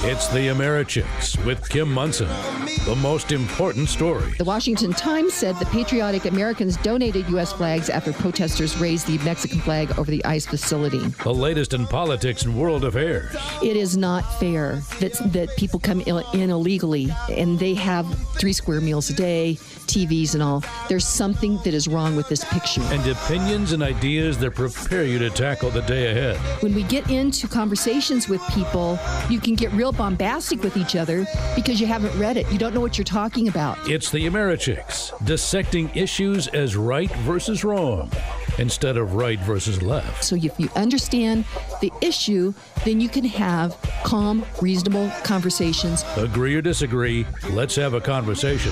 It's the Americhicks with Kim Munson. The most important story. The Washington Times said the patriotic Americans donated U.S. flags after protesters raised the Mexican flag over the ICE facility. The latest in politics and world affairs. It is not fair that people come in illegally and they have 3 square meals a day, TVs and all. There's something that is wrong with this picture. And opinions and ideas that prepare you to tackle the day ahead. When we get into conversations with people, you can get real bombastic with each other because you haven't read it. You don't know what you're talking about. It's the Americhicks, dissecting issues as right versus wrong instead of right versus left. So if you understand the issue, then you can have calm, reasonable conversations. Agree or disagree, let's have a conversation.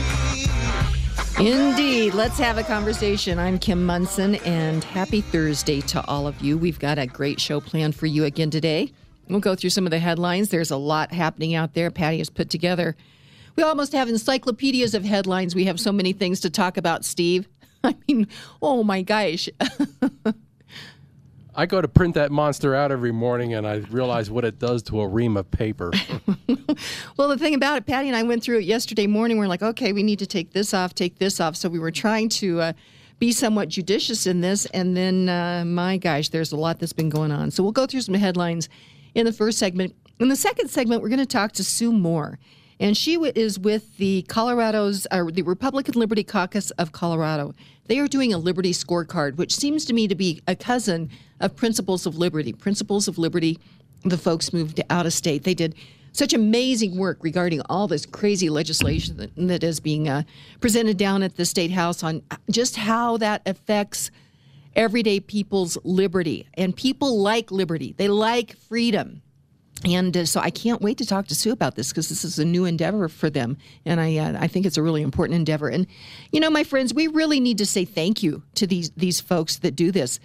Indeed. Let's have a conversation. I'm Kim Munson, and happy Thursday to all of you. We've got a great show planned for you again today. We'll go through some of the headlines. There's a lot happening out there. Patty has put together. We almost have encyclopedias of headlines. We have so many things to talk about, Steve. I mean, oh my gosh. I go to print that monster out every morning, and I realize what it does to a ream of paper. Well, the thing about it, Patty and I went through it yesterday morning. We're like, okay, we need to take this off. So we were trying to be somewhat judicious in this. And then, my gosh, there's a lot that's been going on. So we'll go through some headlines in the first segment. In the second segment, we're going to talk to Sue Moore. And she is with the the Republican Liberty Caucus of Colorado. They are doing a Liberty scorecard, which seems to me to be a cousin of Principles of Liberty. Principles of Liberty, the folks moved out of state. They did such amazing work regarding all this crazy legislation that is being presented down at the State House on just how that affects everyday people's liberty. And people like liberty. They like freedom. And so I can't wait to talk to Sue about this because this is a new endeavor for them. And I think it's a really important endeavor. And, you know, my friends, we really need to say thank you to these folks that do this.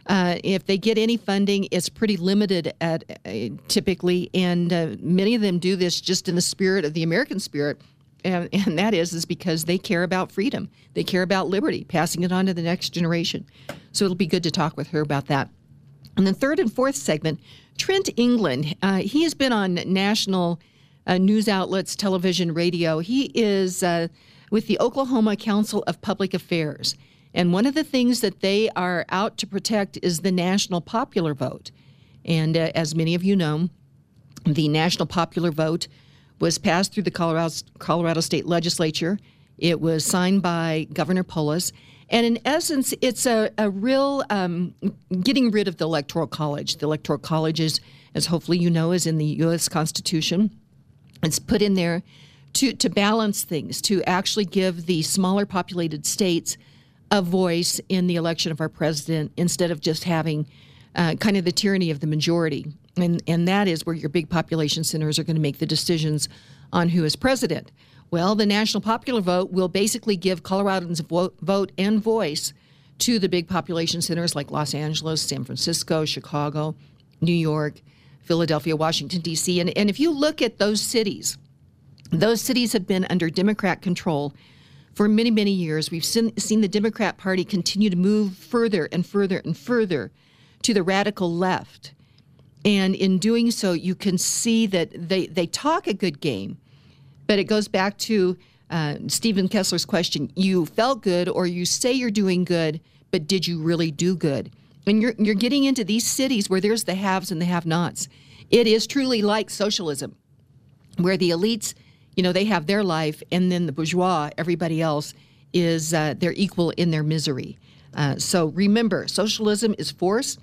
If they get any funding, it's pretty limited typically. And many of them do this just in the spirit of the American spirit. And that is because they care about freedom. They care about liberty, passing it on to the next generation. So it'll be good to talk with her about that. And the third and fourth segment, Trent England, he has been on national news outlets, television, radio. He is with the Oklahoma Council of Public Affairs. And one of the things that they are out to protect is the national popular vote. And as many of you know, the national popular vote was passed through the Colorado State Legislature. It was signed by Governor Polis. And in essence, it's a real getting rid of the Electoral College. The Electoral College is, as hopefully you know, is in the U.S. Constitution. It's put in there to balance things, to actually give the smaller populated states a voice in the election of our president instead of just having kind of the tyranny of the majority. And that is where your big population centers are going to make the decisions on who is president. Well, the national popular vote will basically give Coloradans a vote and voice to the big population centers like Los Angeles, San Francisco, Chicago, New York, Philadelphia, Washington, D.C. And if you look at those cities have been under Democrat control for many, many years. We've seen the Democrat Party continue to move further and further and further to the radical left. And in doing so, you can see that they talk a good game. But it goes back to Stephen Kessler's question. You felt good or you say you're doing good, but did you really do good? And you're getting into these cities where there's the haves and the have-nots. It is truly like socialism, where the elites, you know, they have their life, and then the bourgeois, everybody else, is they're equal in their misery. So remember, socialism is force.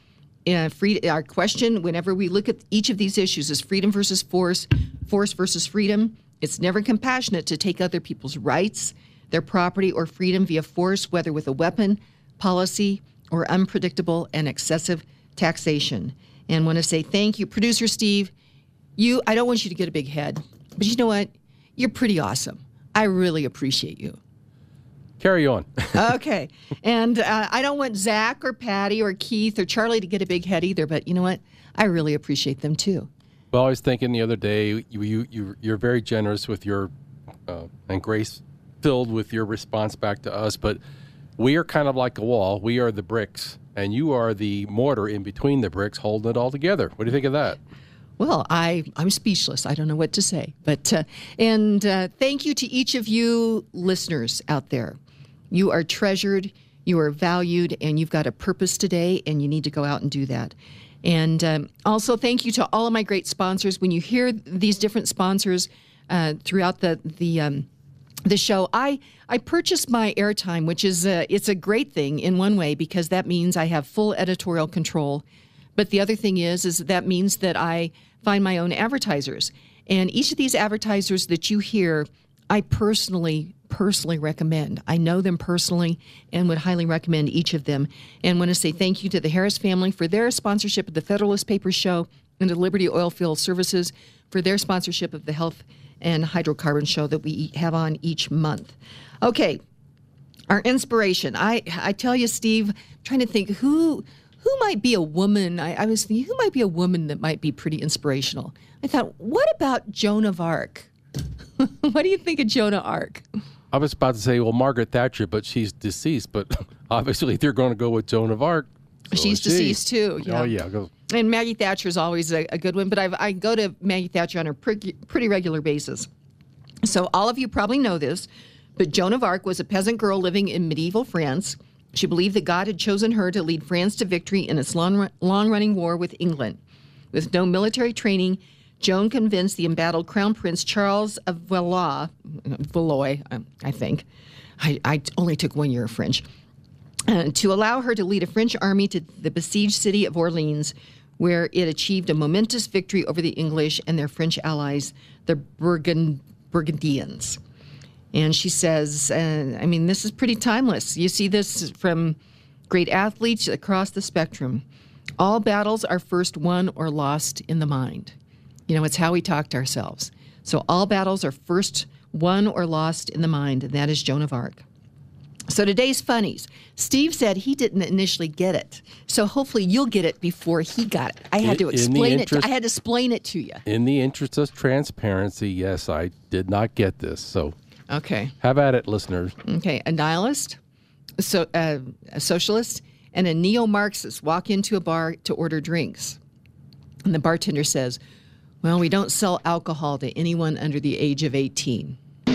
Our question, whenever we look at each of these issues, is freedom versus force, force versus freedom. It's never compassionate to take other people's rights, their property, or freedom via force, whether with a weapon, policy, or unpredictable and excessive taxation. And want to say thank you, Producer Steve. I don't want you to get a big head, but you know what? You're pretty awesome. I really appreciate you. Carry on. Okay. And I don't want Zach or Patty or Keith or Charlie to get a big head either, but you know what? I really appreciate them too. Well, I was thinking the other day, you're very generous with your and grace-filled with your response back to us, but we are kind of like a wall. We are the bricks, and you are the mortar in between the bricks holding it all together. What do you think of that? Well, I'm speechless. I don't know what to say. But thank you to each of you listeners out there. You are treasured, you are valued, and you've got a purpose today, and you need to go out and do that. And also thank you to all of my great sponsors. When you hear these different sponsors throughout the show, I purchased my airtime, which is it's a great thing in one way because that means I have full editorial control. But the other thing is that means that I find my own advertisers. And each of these advertisers that you hear, I personally recommend. I know them personally and would highly recommend each of them. And want to say thank you to the Harris family for their sponsorship of the Federalist Papers Show and to Liberty Oilfield Services for their sponsorship of the Health and Hydrocarbon Show that we have on each month. Okay, our inspiration. I tell you, Steve, I'm trying to think who might be a woman. I was thinking, who might be a woman that might be pretty inspirational? I thought, what about Joan of Arc? What do you think of Joan of Arc? I was about to say, well, Margaret Thatcher, but she's deceased. But obviously, they're going to go with Joan of Arc. So she's deceased, too. Yeah. Oh, yeah. Go. And Maggie Thatcher is always a good one. But I go to Maggie Thatcher on a pretty regular basis. So all of you probably know this, but Joan of Arc was a peasant girl living in medieval France. She believed that God had chosen her to lead France to victory in its long-running war with England. With no military training, Joan convinced the embattled Crown Prince Charles of Valois, I think. I only took 1 year of French. To allow her to lead a French army to the besieged city of Orleans, where it achieved a momentous victory over the English and their French allies, the Burgundians. And she says, this is pretty timeless. You see this from great athletes across the spectrum. All battles are first won or lost in the mind. It's how we talk to ourselves. So all battles are first won or lost in the mind, and that is Joan of Arc. So today's funnies. Steve said he didn't initially get it. So hopefully you'll get it before he got it. I had to explain it to you. In the interest of transparency, yes, I did not get this. So okay. Have at it, listeners. Okay. A nihilist, a socialist, and a neo-Marxist walk into a bar to order drinks. And the bartender says, well, we don't sell alcohol to anyone under the age of 18.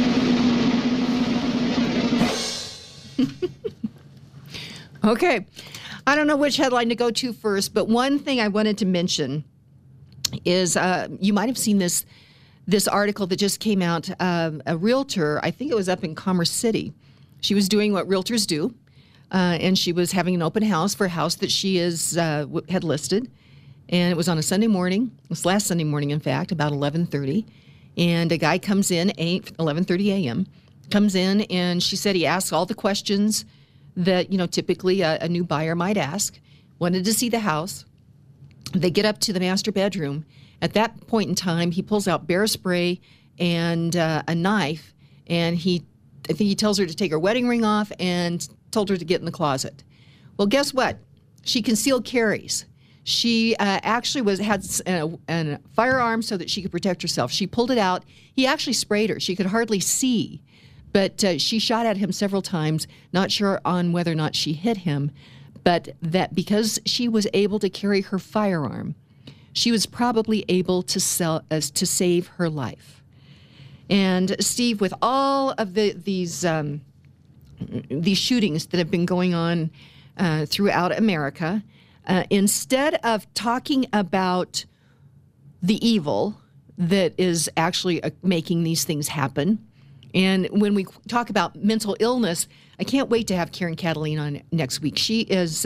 Okay. I don't know which headline to go to first, but one thing I wanted to mention is you might have seen this article that just came out. A realtor, I think it was up in Commerce City. She was doing what realtors do, and she was having an open house for a house that she had listed. And it was on a Sunday morning. It was last Sunday morning, in fact, about 11:30. And a guy comes in, 11:30 a.m., comes in, and she said he asks all the questions that, typically a new buyer might ask. Wanted to see the house. They get up to the master bedroom. At that point in time, he pulls out bear spray and a knife, and I think he tells her to take her wedding ring off and told her to get in the closet. Well, guess what? She concealed carries. She actually had a firearm so that she could protect herself. She pulled it out. He actually sprayed her. She could hardly see, but she shot at him several times, not sure on whether or not she hit him, but that because she was able to carry her firearm, she was probably able to save her life. And Steve, with all of these shootings that have been going on throughout America, instead of talking about the evil that is actually making these things happen, and when we talk about mental illness, I can't wait to have Karen Catalina on next week. She is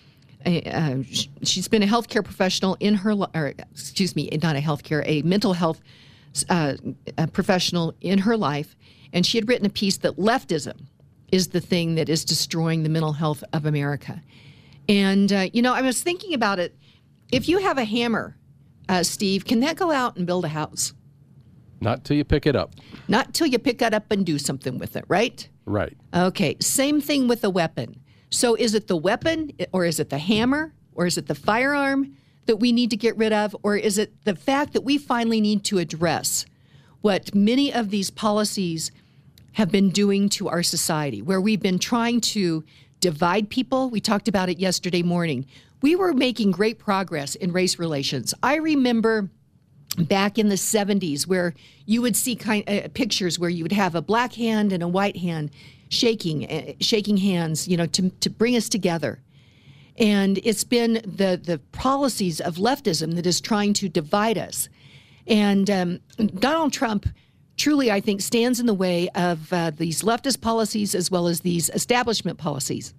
she's been a healthcare professional in her, or excuse me, not a healthcare, a mental health professional in her life, and she had written a piece that leftism is the thing that is destroying the mental health of America. And, I was thinking about it. If you have a hammer, Steve, can that go out and build a house? Not till you pick it up. Not till you pick it up and do something with it, right? Right. Okay, same thing with a weapon. So is it the weapon, or is it the hammer, or is it the firearm that we need to get rid of, or is it the fact that we finally need to address what many of these policies have been doing to our society, where we've been trying to divide people? We talked about it yesterday morning. We were making great progress in race relations. I remember back in the 70s, where you would see pictures where you would have a black hand and a white hand shaking hands, to bring us together. And it's been the policies of leftism that is trying to divide us. And Donald Trump truly, I think, stands in the way of these leftist policies as well as these establishment policies.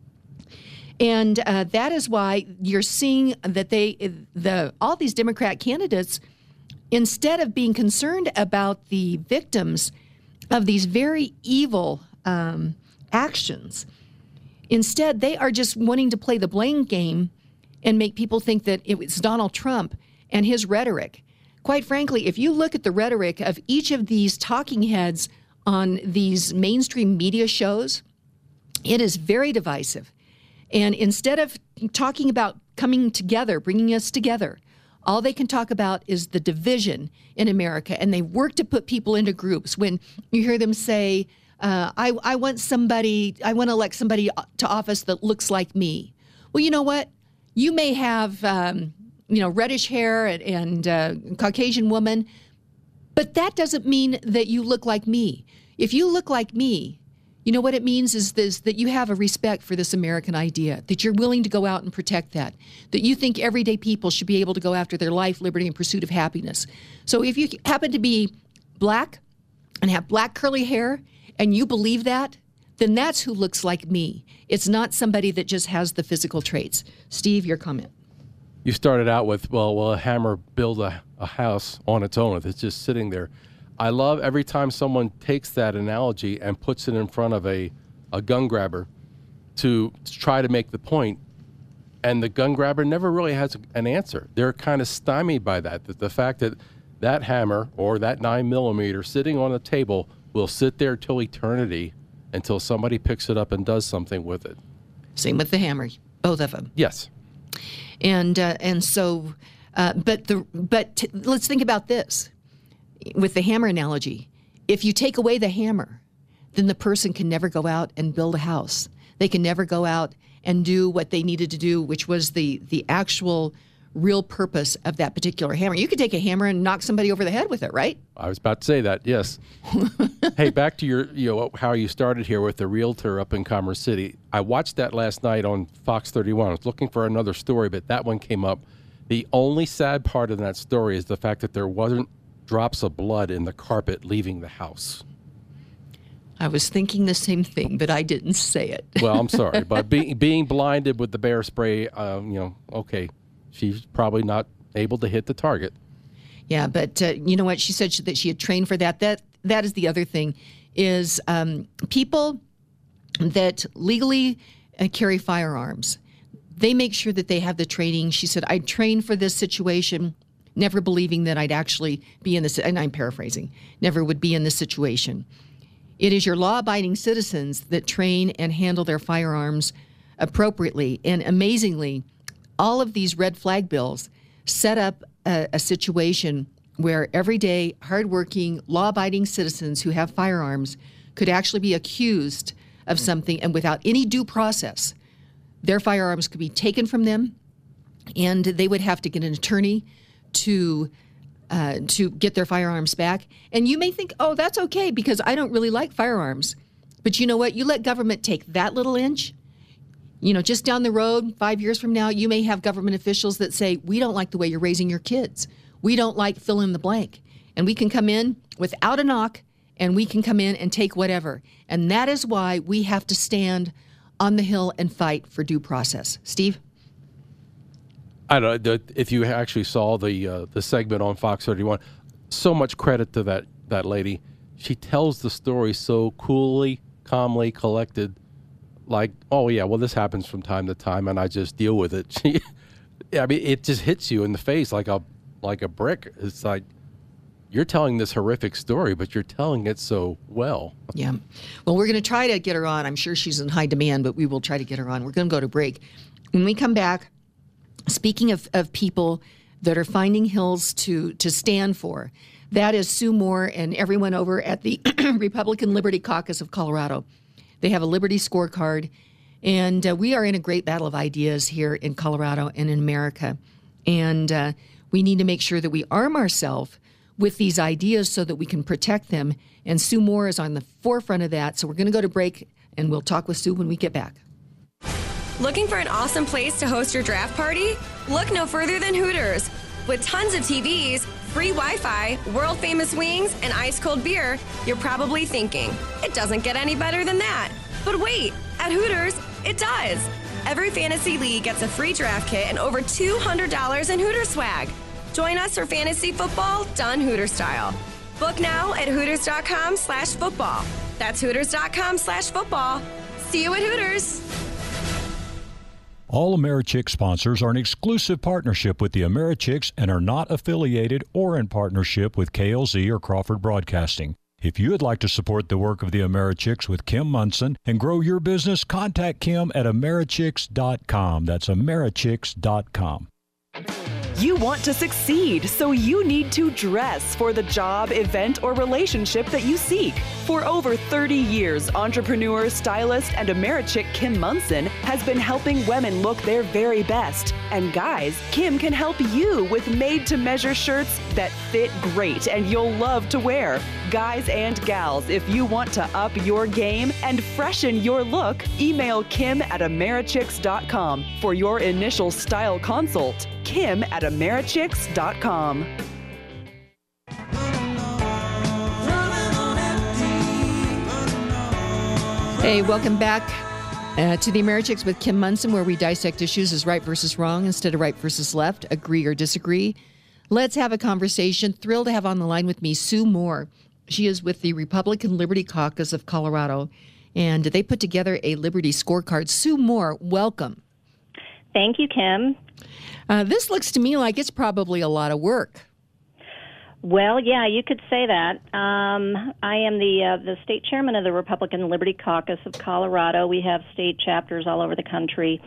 And that is why you're seeing that all these Democrat candidates, instead of being concerned about the victims of these very evil actions, instead they are just wanting to play the blame game and make people think that it was Donald Trump and his rhetoric. Quite frankly, if you look at the rhetoric of each of these talking heads on these mainstream media shows, it is very divisive. And instead of talking about coming together, bringing us together, all they can talk about is the division in America. And they work to put people into groups. When you hear them say, I want to elect somebody to office that looks like me. Well, you know what? You may have, reddish hair and Caucasian woman, but that doesn't mean that you look like me. If you look like me, you know what it means is that you have a respect for this American idea, that you're willing to go out and protect that you think everyday people should be able to go after their life, liberty, and pursuit of happiness. So if you happen to be black and have black curly hair and you believe that, then that's who looks like me. It's not somebody that just has the physical traits. Steve, your comment. You started out with, will a hammer build a house on its own if it's just sitting there? I love every time someone takes that analogy and puts it in front of a gun grabber to try to make the point, and the gun grabber never really has an answer. They're kind of stymied by that the fact that hammer or that 9mm sitting on a table will sit there till eternity until somebody picks it up and does something with it. Same with the hammer, both of them. Yes. And so, let's think about this. With the hammer analogy, if you take away the hammer, then the person can never go out and build a house. They can never go out and do what they needed to do, which was the actual real purpose of that particular hammer. You could take a hammer and knock somebody over the head with it, right? I was about to say that, yes. Hey, back to how you started here with the realtor up in Commerce City. I watched that last night on Fox 31. I was looking for another story, but that one came up. The only sad part of that story is the fact that there wasn't drops of blood in the carpet leaving the house. I was thinking the same thing, but I didn't say it. Well, I'm sorry, but being blinded with the bear spray, okay, she's probably not able to hit the target. Yeah, but you know what? She said that she had trained for that. That is the other thing, is people that legally carry firearms, they make sure that they have the training. She said, I trained for this situation, never believing that I'd actually be in this, and I'm paraphrasing, never would be in this situation. It is your law-abiding citizens that train and handle their firearms appropriately. And amazingly, all of these red flag bills set up a situation where everyday, hardworking, law-abiding citizens who have firearms could actually be accused of something, and without any due process, their firearms could be taken from them, and they would have to get an attorney to get their firearms back. And you may think, oh, that's okay because I don't really like firearms. But you know what? You let government take that little inch, just down the road, 5 years from now, you may have government officials that say, we don't like the way you're raising your kids. We don't like fill in the blank. And we can come in without a knock, and we can come in and take whatever. And that is why we have to stand on the Hill and fight for due process. Steve? I don't know if you actually saw the segment on Fox 31. So much credit to that lady. She tells the story so coolly, calmly, collected. Like, oh yeah, well this happens from time to time, and I just deal with it. It just hits you in the face like a brick. It's like you're telling this horrific story, but you're telling it so well. Yeah. Well, we're going to try to get her on. I'm sure she's in high demand, but we will try to get her on. We're going to go to break. When we come back, speaking of people that are finding hills to stand for, that is Sue Moore and everyone over at the Republican Liberty Caucus of Colorado. They have a Liberty scorecard, and we are in a great battle of ideas here in Colorado and in America. And we need to make sure that we arm ourselves with these ideas so that we can protect them. And Sue Moore is on the forefront of that. So we're going to go to break, and we'll talk with Sue when we get back. Looking for an awesome place to host your draft party? Look no further than Hooters. With tons of TVs, free Wi-Fi, world-famous wings, and ice-cold beer, you're probably thinking, it doesn't get any better than that. But wait, at Hooters, it does. Every fantasy league gets a free draft kit and over $200 in Hooters swag. Join us for fantasy football done Hooter style. Book now at Hooters.com/football. That's Hooters.com/football. See you at Hooters. All AmeriChicks sponsors are an exclusive partnership with the AmeriChicks and are not affiliated or in partnership with KLZ or Crawford Broadcasting. If you would like to support the work of the AmeriChicks with Kim Munson and grow your business, contact Kim at AmeriChicks.com. That's AmeriChicks.com. You want to succeed, so you need to dress for the job, event, or relationship that you seek. For over 30 years, entrepreneur, stylist, and AmeriChick Kim Munson has been helping women look their very best. And guys, Kim can help you with made-to-measure shirts that fit great and you'll love to wear. Guys and gals, if you want to up your game and freshen your look, email Kim at AmeriChicks.com for your initial style consult. Kim at AmeriChicks.com. Hey, welcome back to the AmeriChicks with Kim Munson, where we dissect issues as right versus wrong instead of right versus left, agree or disagree. Let's have a conversation. Thrilled to have on the line with me Sue Moore. She is with the Republican Liberty Caucus of Colorado, and they put together a Liberty scorecard. Sue Moore, welcome. Thank you, Kim. This looks to me like it's probably a lot of work. Well, yeah, you could say that. I am the state chairman of the Republican Liberty Caucus of Colorado. We have state chapters all over the country.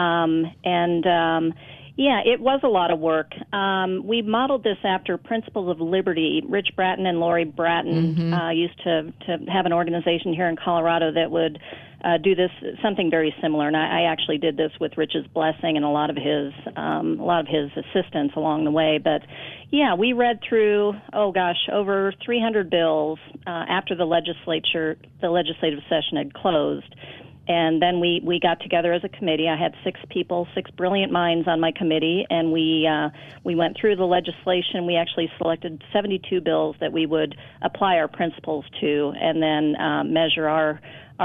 Yeah, it was a lot of work. We modeled this after Principles of Liberty. Rich Bratton and Lori Bratton used to have an organization here in Colorado that would do this, something very similar. And I actually did this with Rich's blessing and a lot of his assistance along the way. But yeah, we read through, over 300 bills after the legislative session had closed. And then we got together as a committee. I had 6 people, 6 brilliant minds on my committee, and we went through the legislation. We actually selected 72 bills that we would apply our principles to, and then measure our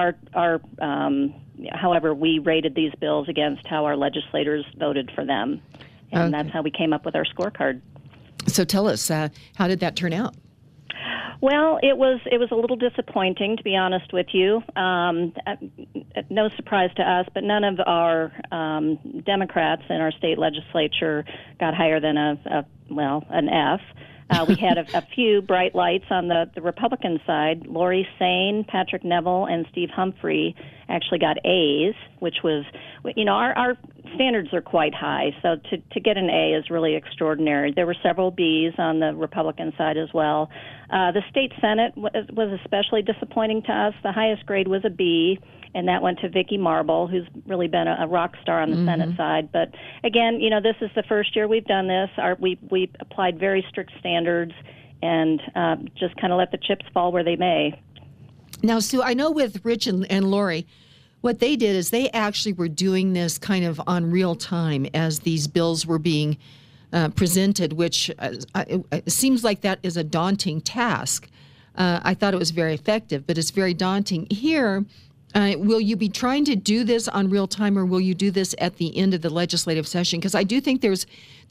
however we rated these bills against how our legislators voted for them, and that's how we came up with our scorecard. So tell us, how did that turn out? Well, it was a little disappointing, to be honest with you. No surprise to us, but none of our Democrats in our state legislature got higher than an F. We had a few bright lights on the Republican side. Lori Sain, Patrick Neville, and Steve Humphrey actually got A's, which was, our standards are quite high. So to get an A is really extraordinary. There were several B's on the Republican side as well. The state Senate was especially disappointing to us. The highest grade was a B, and that went to Vicki Marble, who's really been a rock star on the Senate side. But again, this is the first year we've done this. We applied very strict standards and just kind of let the chips fall where they may. Now, Sue, I know with Rich and Lori, what they did is they actually were doing this kind of on real time as these bills were being presented, which it seems like that is a daunting task. I thought it was very effective, but it's very daunting. Here, will you be trying to do this on real time, or will you do this at the end of the legislative session? Because I do think there's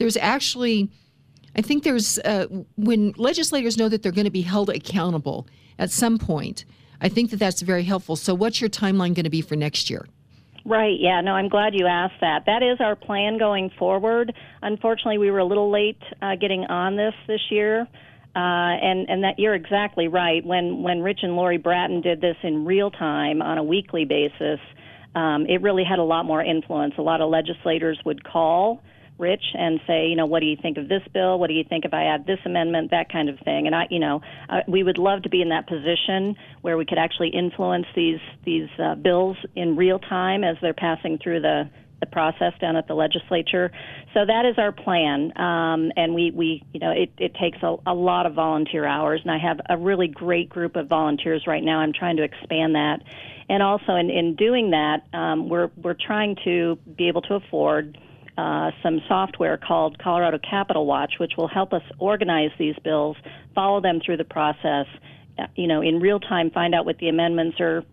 when legislators know that they're going to be held accountable at some point, I think that's very helpful. So what's your timeline going to be for next year? Right, yeah, no, I'm glad you asked that. That is our plan going forward. Unfortunately, we were a little late getting on this year. And that you're exactly right. When Rich and Lori Bratton did this in real time on a weekly basis, it really had a lot more influence. A lot of legislators would call Rich and say, what do you think of this bill? What do you think if I add this amendment? That kind of thing. And we would love to be in that position where we could actually influence these bills in real time as they're passing through the the process down at the legislature. So that is our plan, and we it takes a lot of volunteer hours, and I have a really great group of volunteers right now. I'm trying to expand that, and also in doing that, we're trying to be able to afford some software called Colorado Capitol Watch, which will help us organize these bills, follow them through the process, in real time, find out what the amendments are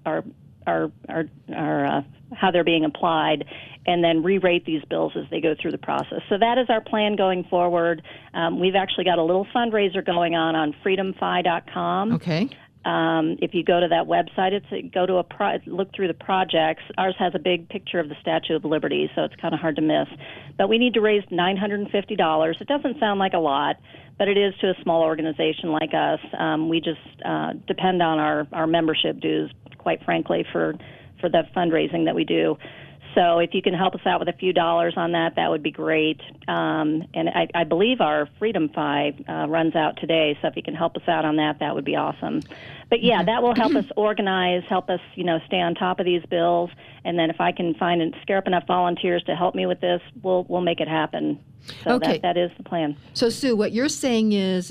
how they're being applied, and then re-rate these bills as they go through the process. So that is our plan going forward. We've actually got a little fundraiser going on freedomfi.com. Okay. If you go to that website, look through the projects. Ours has a big picture of the Statue of Liberty, so it's kind of hard to miss. But we need to raise $950. It doesn't sound like a lot, but it is to a small organization like us. We just depend on our membership dues, quite frankly, for the fundraising that we do. So if you can help us out with a few dollars on that, that would be great. And I believe our Freedom Fi runs out today, so if you can help us out on that, that would be awesome. But yeah, that will help us organize, help us, stay on top of these bills. And then if I can find and scare up enough volunteers to help me with this, we'll make it happen. So Okay. that is the plan. So, Sue, what you're saying is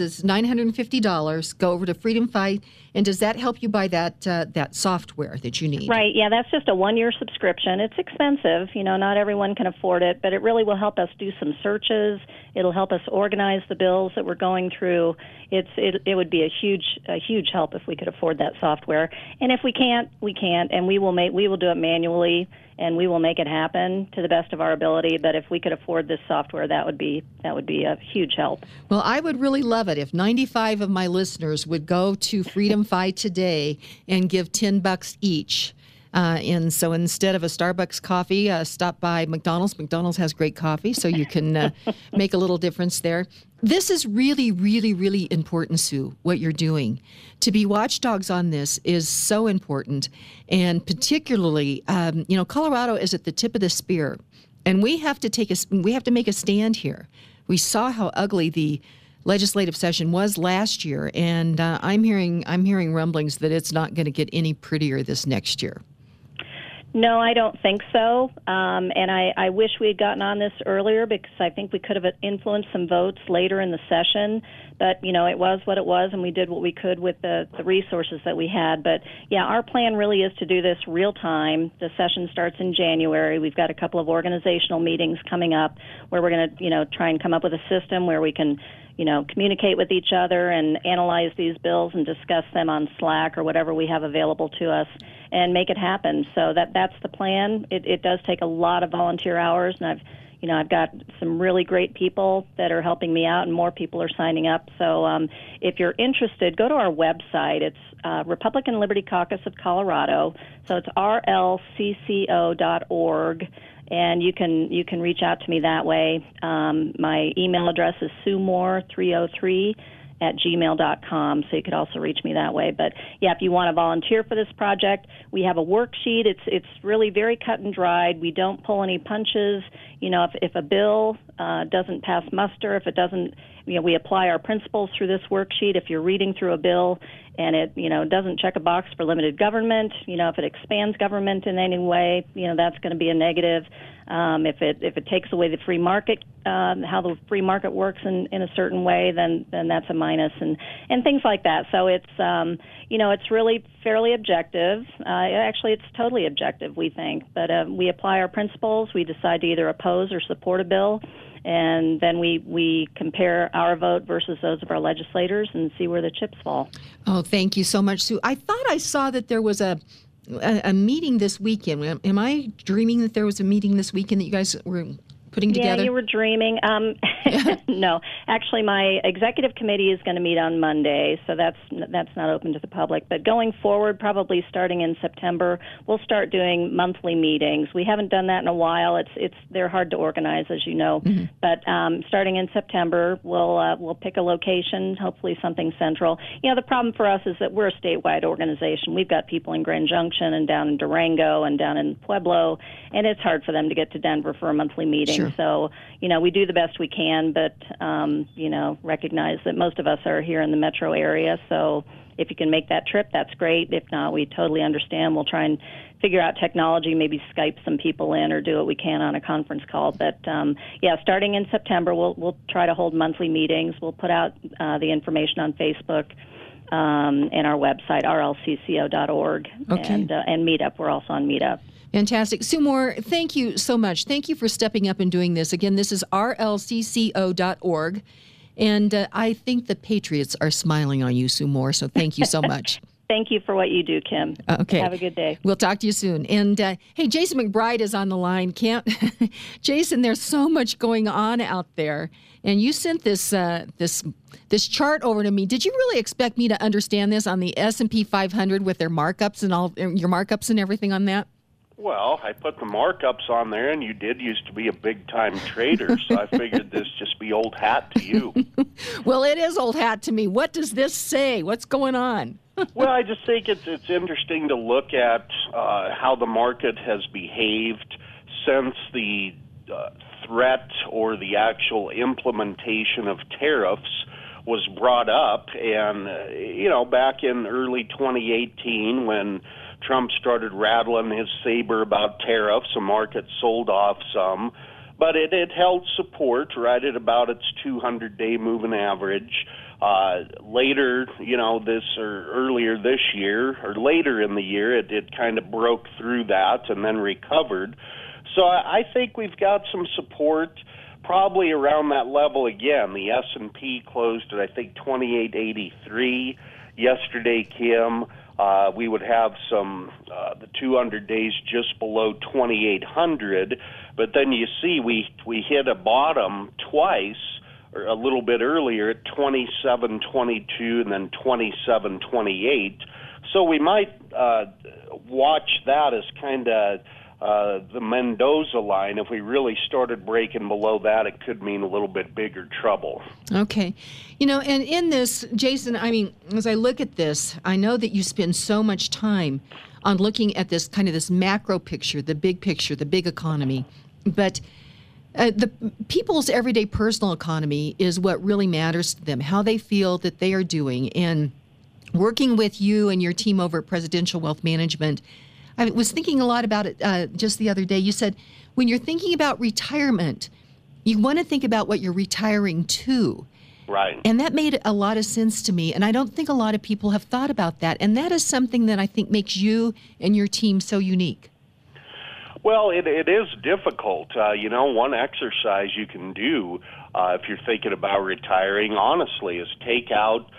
$950, go over to Freedom Fi, and does that help you buy that software that you need? Right, yeah, that's just a one-year subscription. It's expensive, not everyone can afford it, but it really will help us do some searches. It'll help us organize the bills that we're going through. It would be a huge help if we could afford that software. And if we can't, we can't, and we will do it manually, and we will make it happen to the best of our ability. But if we could afford this software, that would be a huge help. Well, I would really love it if 95 of my listeners would go to Freedom Fi today and give $10 each. And so instead of a Starbucks coffee, stop by McDonald's. McDonald's has great coffee, so you can make a little difference there. This is really, really, really important, Sue, what you're doing. To be watchdogs on this is so important. And particularly, Colorado is at the tip of the spear. And we have to make a stand here. We saw how ugly the legislative session was last year, and I'm hearing rumblings that it's not going to get any prettier this next year. No, I don't think so. And I wish we had gotten on this earlier, because I think we could have influenced some votes later in the session. But, it was what it was, and we did what we could with the resources that we had. But, yeah, our plan really is to do this real time. The session starts in January. We've got a couple of organizational meetings coming up where we're going to, try and come up with a system where we can communicate with each other and analyze these bills and discuss them on Slack or whatever we have available to us and make it happen. So that's the plan. It does take a lot of volunteer hours, and I've got some really great people that are helping me out, and more people are signing up. So if you're interested, go to our website. It's Republican Liberty Caucus of Colorado. So it's rlcco.org. And you can reach out to me that way. My email address is suemore303@gmail.com, so you could also reach me that way. But yeah, if you want to volunteer for this project, we have a worksheet. It's really very cut and dried. We don't pull any punches. If a bill doesn't pass muster, if it doesn't, we apply our principles through this worksheet. If you're reading through a bill and it, doesn't check a box for limited government, if it expands government in any way, that's going to be a negative. If it takes away the free market, how the free market works in a certain way, then that's a minus, and things like that. So it's it's really fairly objective. Actually, it's totally objective, we think. But we apply our principles. We decide to either oppose or support a bill, and then we compare our vote versus those of our legislators and see where the chips fall. Oh, thank you so much, Sue. I thought I saw that there was a meeting this weekend. Am I dreaming that there was a meeting this weekend that you guys were putting together? Yeah, you were dreaming. No, actually, my executive committee is going to meet on Monday, so that's not open to the public. But going forward, probably starting in September, we'll start doing monthly meetings. We haven't done that in a while. They're hard to organize, as you know. Mm-hmm. But starting in September, we'll pick a location, hopefully something central. The problem for us is that we're a statewide organization. We've got people in Grand Junction and down in Durango and down in Pueblo, and it's hard for them to get to Denver for a monthly meeting. Sure. So, we do the best we can, but, recognize that most of us are here in the metro area. So, if you can make that trip, that's great. If not, we totally understand. We'll try and figure out technology, maybe Skype some people in or do what we can on a conference call. But starting in September, we'll try to hold monthly meetings. We'll put out the information on Facebook and our website, rlcco.org, and Meetup. We're also on Meetup. Fantastic. Sue Moore, thank you so much. Thank you for stepping up and doing this. Again, this is rlcco.org. And I think the Patriots are smiling on you, Sue Moore, so thank you so much. Thank you for what you do, Kim. Okay. Have a good day. We'll talk to you soon. And hey, Jason McBride is on the line. Jason, there's so much going on out there. And you sent this chart over to me. Did you really expect me to understand this on the S&P 500 with their markups and all your markups and everything on that? Well, I put the markups on there, and you did used to be a big-time trader, so I figured this just be old hat to you. Well, it is old hat to me. What does this say? What's going on? Well, I just think it's interesting to look at how the market has behaved since the threat or the actual implementation of tariffs was brought up. And, back in early 2018 when Trump started rattling his saber about tariffs, the market sold off some. But it held support right at about its 200-day moving average. Later, earlier this year, or later in the year, it kind of broke through that and then recovered. So I think we've got some support probably around that level again. The S&P closed at, I think, 2883 yesterday, Kim. We would have the 200 days just below 2,800, but then you see we hit a bottom twice, or a little bit earlier at 27.22 and then 27.28. So we might watch that as kind of the Mendoza line. If we really started breaking below that, it could mean a little bit bigger trouble. Okay. And in this, Jason, as I look at this, I know that you spend so much time on looking at this kind of this macro picture, the big economy. But the people's everyday personal economy is what really matters to them, how they feel that they are doing. And working with you and your team over at Presidential Wealth Management, I was thinking a lot about it just the other day. You said when you're thinking about retirement, you want to think about what you're retiring to. Right. And that made a lot of sense to me. And I don't think a lot of people have thought about that. And that is something that I think makes you and your team so unique. Well, it is difficult. One exercise you can do if you're thinking about retiring, honestly, is take out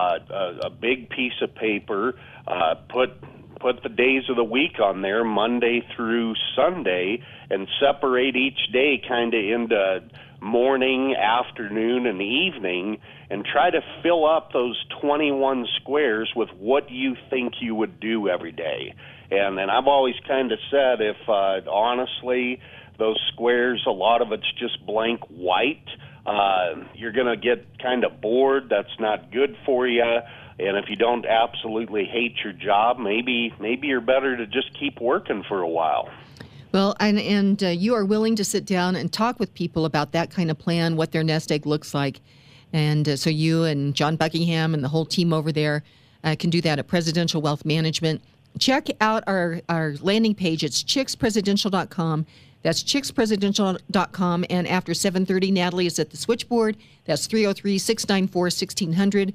a big piece of paper, put the days of the week on there, Monday through Sunday, and separate each day kind of into morning, afternoon, and evening, and try to fill up those 21 squares with what you think you would do every day. And I've always kind of said, if honestly, those squares, a lot of it's just blank white, you're going to get kind of bored. That's not good for you. And if you don't absolutely hate your job, maybe you're better to just keep working for a while. Well, and you are willing to sit down and talk with people about that kind of plan, what their nest egg looks like. And so you and John Buckingham and the whole team over there can do that at Presidential Wealth Management. Check out our landing page. It's chickspresidential.com. That's chickspresidential.com. And after 7:30, Natalie is at the switchboard. That's 303-694-1600,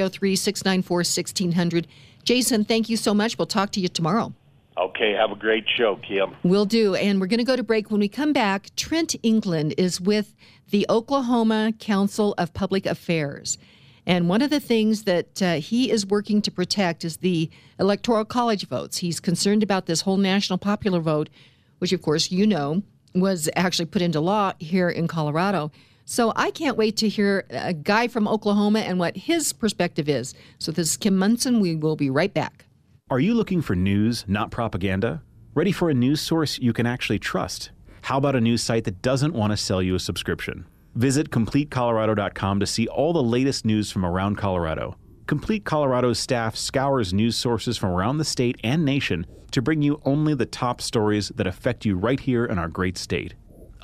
303-694-1600. Jason, thank you so much. We'll talk to you tomorrow. Okay, have a great show, Kim. Will do. And we're going to go to break. When we come back, Trent England is with the Oklahoma Council of Public Affairs. And one of the things that he is working to protect is the Electoral College votes. He's concerned about this whole national popular vote, which, of course, was actually put into law here in Colorado. So I can't wait to hear a guy from Oklahoma and what his perspective is. So this is Kim Munson. We will be right back. Are you looking for news, not propaganda? Ready for a news source you can actually trust? How about a news site that doesn't want to sell you a subscription? Visit CompleteColorado.com to see all the latest news from around Colorado. Complete Colorado's staff scours news sources from around the state and nation to bring you only the top stories that affect you right here in our great state.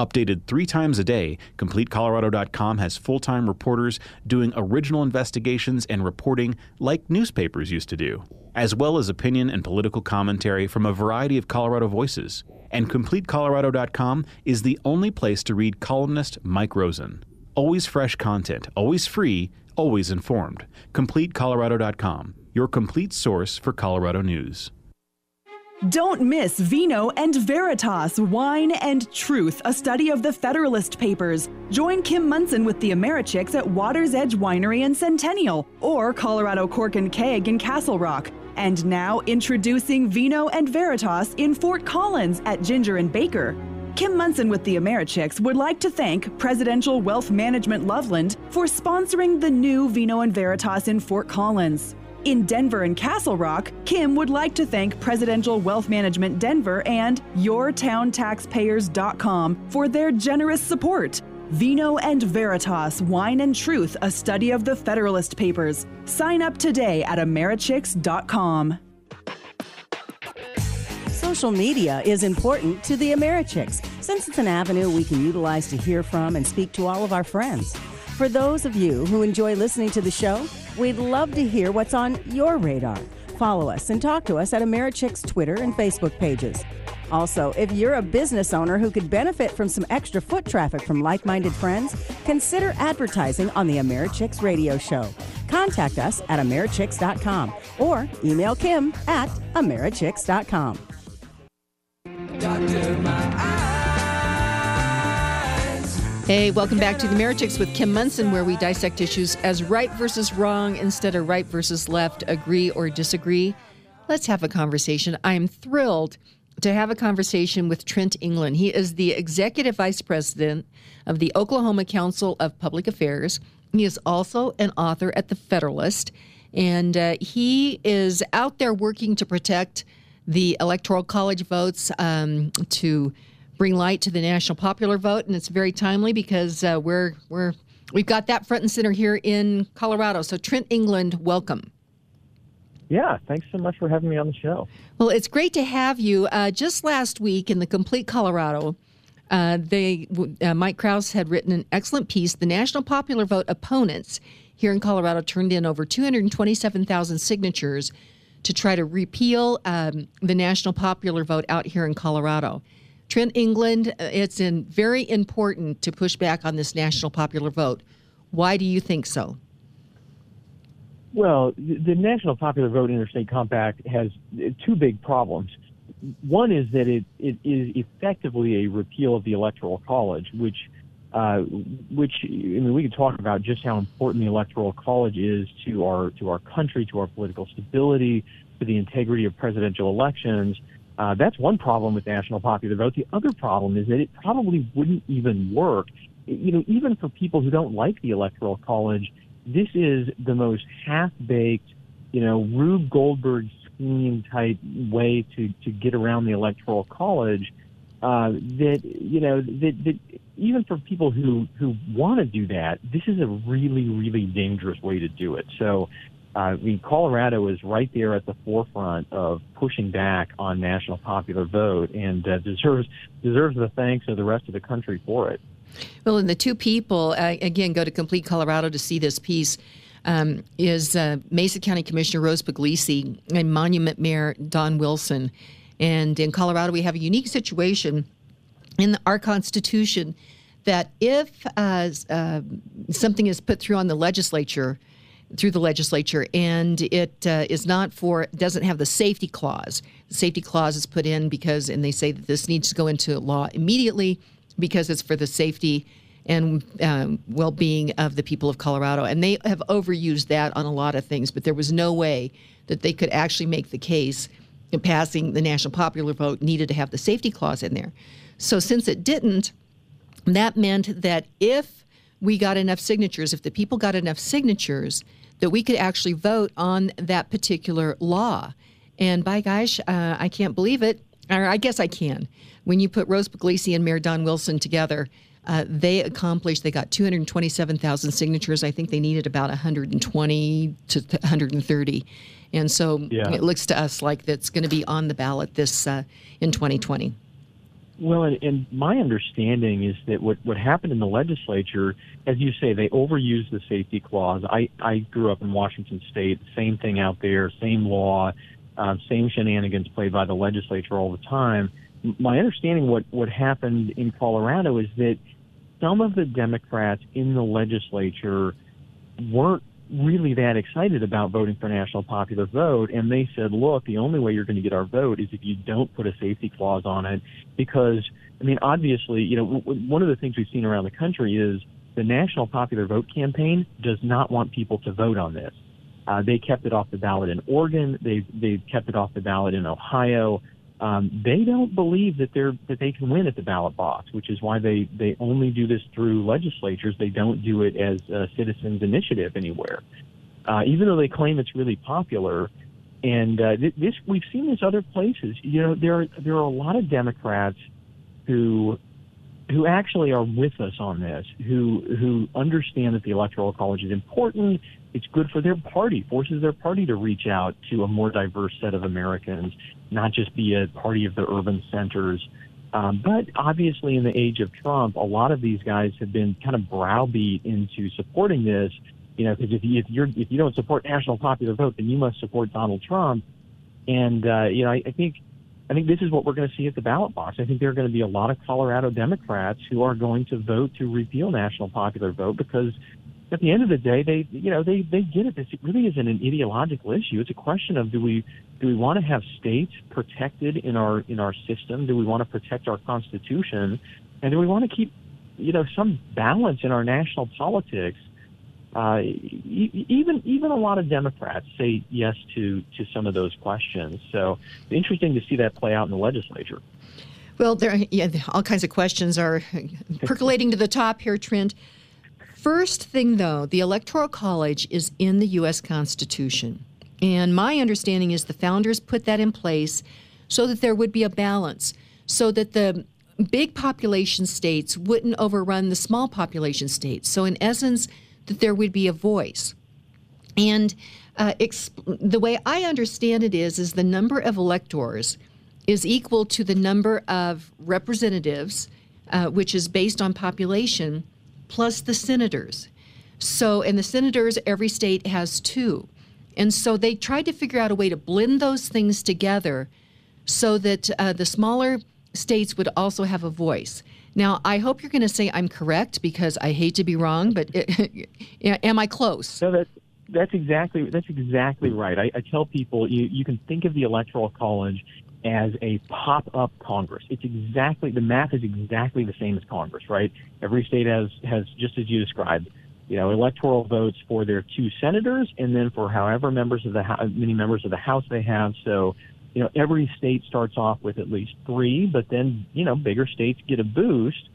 Updated 3 times a day, CompleteColorado.com has full-time reporters doing original investigations and reporting like newspapers used to do, as well as opinion and political commentary from a variety of Colorado voices. And CompleteColorado.com is the only place to read columnist Mike Rosen. Always fresh content, always free, always informed. CompleteColorado.com, your complete source for Colorado news. Don't miss Vino and Veritas, Wine and Truth, a study of the Federalist Papers. Join Kim Munson with the Americhicks at Water's Edge Winery in Centennial or Colorado Cork and Keg in Castle Rock. And now introducing Vino and Veritas in Fort Collins at Ginger and Baker. Kim Munson with the Americhicks would like to thank Presidential Wealth Management Loveland for sponsoring the new Vino and Veritas in Fort Collins. In Denver and Castle Rock, Kim would like to thank Presidential Wealth Management Denver and YourTownTaxpayers.com for their generous support. Vino and Veritas, Wine and Truth, a study of the Federalist Papers. Sign up today at Americhicks.com. Social media is important to the Americhicks since it's an avenue we can utilize to hear from and speak to all of our friends. For those of you who enjoy listening to the show, we'd love to hear what's on your radar. Follow us and talk to us at Americhicks Twitter and Facebook pages. Also, if you're a business owner who could benefit from some extra foot traffic from like-minded friends, consider advertising on the Americhicks radio show. Contact us at Americhicks.com or email Kim at Americhicks.com. Hey, welcome back to the Americhicks with Kim Munson, where we dissect issues as right versus wrong instead of right versus left, agree or disagree. Let's have a conversation. I am thrilled to have a conversation with Trent England. He is the Executive Vice President of the Oklahoma Council of Public Affairs. He is also an author at The Federalist, and he is out there working to protect the Electoral College votes, to bring light to the national popular vote, and it's very timely because we've got that front and center here in Colorado. So Trent England, welcome. Yeah, thanks so much for having me on the show. Well, it's great to have you. Just last week in the Complete Colorado, Mike Krause had written an excellent piece. The national popular vote opponents here in Colorado turned in over 227,000 signatures to try to repeal the national popular vote out here in Colorado. Trent England, it's very important to push back on this national popular vote. Why do you think so? Well, the National Popular Vote Interstate Compact has 2 big problems. One is that it is effectively a repeal of the Electoral College, which I mean, we could talk about just how important the Electoral College is to our country, to our political stability, to the integrity of presidential elections. That's one problem with national popular vote. The other problem is that it probably wouldn't even work. Even for people who don't like the Electoral College, this is the most half-baked, Rube Goldberg scheme type way to get around the Electoral College. That even for people who want to do that, this is a really, really dangerous way to do it. So, Colorado is right there at the forefront of pushing back on national popular vote and deserves the thanks of the rest of the country for it. Well, and the 2 people, again, go to Complete Colorado to see this piece, is Mesa County Commissioner Rose Puglisi and Monument Mayor Don Wilson. And in Colorado, we have a unique situation in our Constitution that if something is put through the legislature, and it doesn't have the safety clause. The safety clause is put in and they say that this needs to go into law immediately because it's for the safety and well-being of the people of Colorado. And they have overused that on a lot of things, but there was no way that they could actually make the case in passing the national popular vote needed to have the safety clause in there. So since it didn't, that meant that if we got enough signatures, if the people got enough signatures, that we could actually vote on that particular law. And by gosh, I can't believe it, or I guess I can. When you put Rose Puglisi and Mayor Don Wilson together, they got 227,000 signatures. I think they needed about 120 to 130. And so It looks to us like that's going to be on the ballot in 2020. Well, and my understanding is that what happened in the legislature, as you say, they overused the safety clause. I grew up in Washington State, same thing out there, same law, same shenanigans played by the legislature all the time. My understanding what happened in Colorado is that some of the Democrats in the legislature weren't really that excited about voting for national popular vote, and they said, look, the only way you're going to get our vote is if you don't put a safety clause on it, because, I mean, obviously, one of the things we've seen around the country is the National Popular Vote campaign does not want people to vote on this. They kept it off the ballot in Oregon. They've kept it off the ballot in Ohio. They don't believe that they can win at the ballot box, which is why they only do this through legislatures. They don't do it as a citizens' initiative anywhere, even though they claim it's really popular. And this we've seen this other places. There are a lot of Democrats who actually are with us on this, who understand that the Electoral College is important. It's good for their party, forces their party to reach out to a more diverse set of Americans, not just be a party of the urban centers. But obviously in the age of Trump, a lot of these guys have been kind of browbeat into supporting this, because if you don't support national popular vote, then you must support Donald Trump. And, I think this is what we're going to see at the ballot box. I think there are going to be a lot of Colorado Democrats who are going to vote to repeal national popular vote because at the end of the day, they get it. This really isn't an ideological issue. It's a question of do we want to have states protected in our system? Do we want to protect our Constitution? And do we want to keep some balance in our national politics? Even a lot of Democrats say yes to some of those questions. So it's interesting to see that play out in the legislature. Well, all kinds of questions are percolating to the top here, Trent. First thing, though, the Electoral College is in the U.S. Constitution. And my understanding is the founders put that in place so that there would be a balance, so that the big population states wouldn't overrun the small population states. So in essence, that there would be a voice. And the way I understand it is the number of electors is equal to the number of representatives, which is based on population, plus the senators. So, and the senators, every state has 2. And so they tried to figure out a way to blend those things together so that the smaller states would also have a voice. Now, I hope you're going to say I'm correct because I hate to be wrong, but am I close? No, that's exactly right. I tell people you can think of the Electoral College as a pop-up Congress. The math is exactly the same as Congress, right? Every state has just as you described, electoral votes for their 2 senators, and then for however many members of the House they have. So, every state starts off with at least 3, but then bigger states get a boost.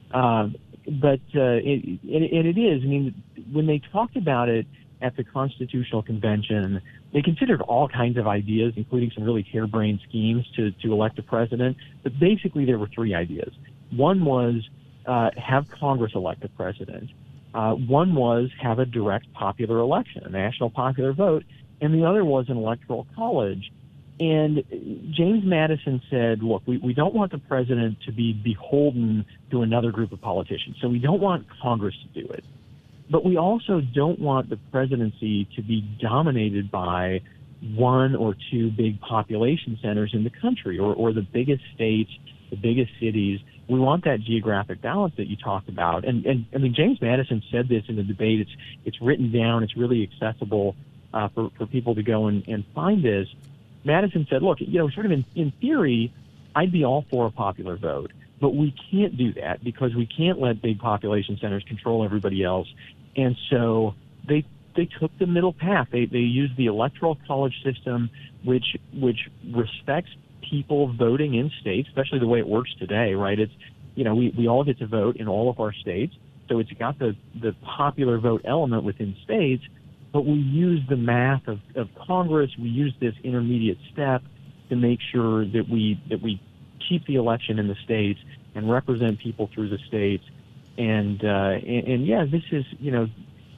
But it is. I mean, when they talked about it at the Constitutional Convention, they considered all kinds of ideas, including some really harebrained schemes to elect a president. But basically, there were 3 ideas. One was have Congress elect a president. One was have a direct popular election, a national popular vote. And the other was an electoral college. And James Madison said, look, we don't want the president to be beholden to another group of politicians. So we don't want Congress to do it. But we also don't want the presidency to be dominated by 1 or 2 big population centers in the country or the biggest states, the biggest cities. We want that geographic balance that you talked about. And I mean, James Madison said this in the debate. It's written down. It's really accessible for people to go and find this. Madison said, look, sort of in theory, I'd be all for a popular vote, but we can't do that because we can't let big population centers control everybody else. And so they took the middle path. They used the Electoral College system, which respects people voting in states, especially the way it works today, right? It's, we all get to vote in all of our states. So it's got the popular vote element within states, but we use the math of Congress. We use this intermediate step to make sure that we keep the election in the states and represent people through the states. And yeah, this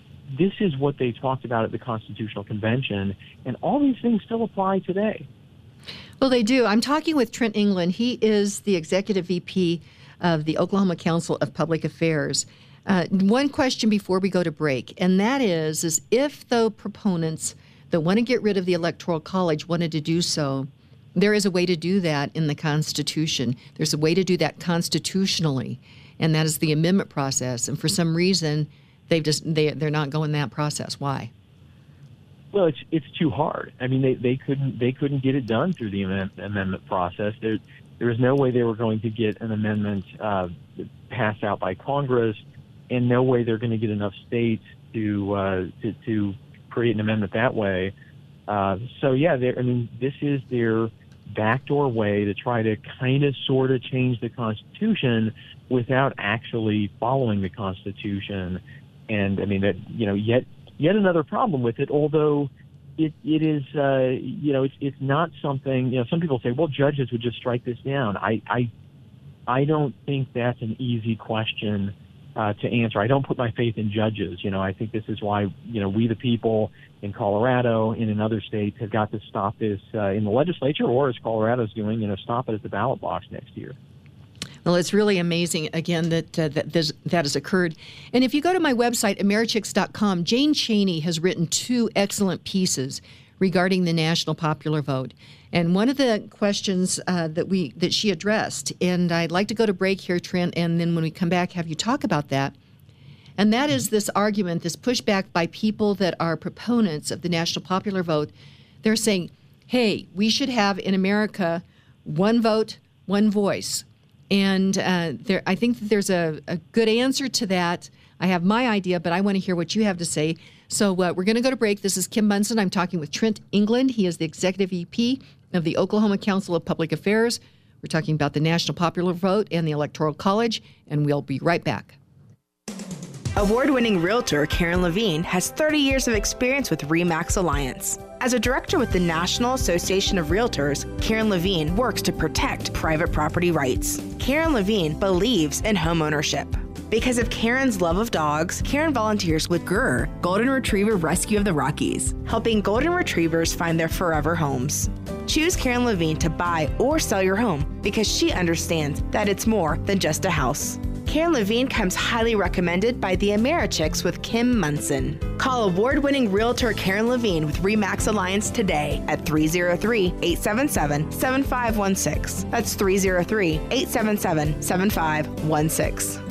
is what they talked about at the Constitutional Convention, and all these things still apply today. Well, they do. I'm talking with Trent England. He is the executive VP of the Oklahoma Council of Public Affairs. One question before we go to break, and that is if the proponents that want to get rid of the Electoral College wanted to do so, there is a way to do that in the Constitution. There's a way to do that constitutionally, and that is the amendment process. And for some reason, they're not going that process. Why? Well, it's too hard. I mean, they couldn't get it done through the amendment process. There was no way they were going to get an amendment passed out by Congress, and no way they're going to get enough states to create an amendment that way. So yeah, this is their backdoor way to try to kind of sort of change the Constitution without actually following the Constitution. And I mean that yet another problem with it, although it is, it's not something, some people say, well, judges would just strike this down. I don't think that's an easy question to answer. I don't put my faith in judges. I think this is why, we the people in Colorado and in other states have got to stop this in the legislature, or as Colorado's doing, stop it at the ballot box next year. Well, it's really amazing, again, that has occurred. And if you go to my website, Americhicks.com, Jane Chaney has written 2 excellent pieces regarding the national popular vote. And one of the questions that she addressed, and I'd like to go to break here, Trent, and then when we come back, have you talk about that. And that is this argument, this pushback by people that are proponents of the national popular vote. They're saying, hey, we should have in America one vote, one voice. And I think that there's a good answer to that. I have my idea, but I want to hear what you have to say. So we're going to go to break. This is Kim Monson. I'm talking with Trent England. He is the executive VP of the Oklahoma Council of Public Affairs. We're talking about the national popular vote and the Electoral College, and we'll be right back. Award-winning realtor Karen Levine has 30 years of experience with RE/MAX Alliance. As a director with the National Association of Realtors, Karen Levine works to protect private property rights. Karen Levine believes in home ownership. Because of Karen's love of dogs, Karen volunteers with GRR, Golden Retriever Rescue of the Rockies, helping golden retrievers find their forever homes. Choose Karen Levine to buy or sell your home because she understands that it's more than just a house. Karen Levine comes highly recommended by the Americhicks with Kim Monson. Call award-winning realtor Karen Levine with RE/MAX Alliance today at 303-877-7516. That's 303-877-7516.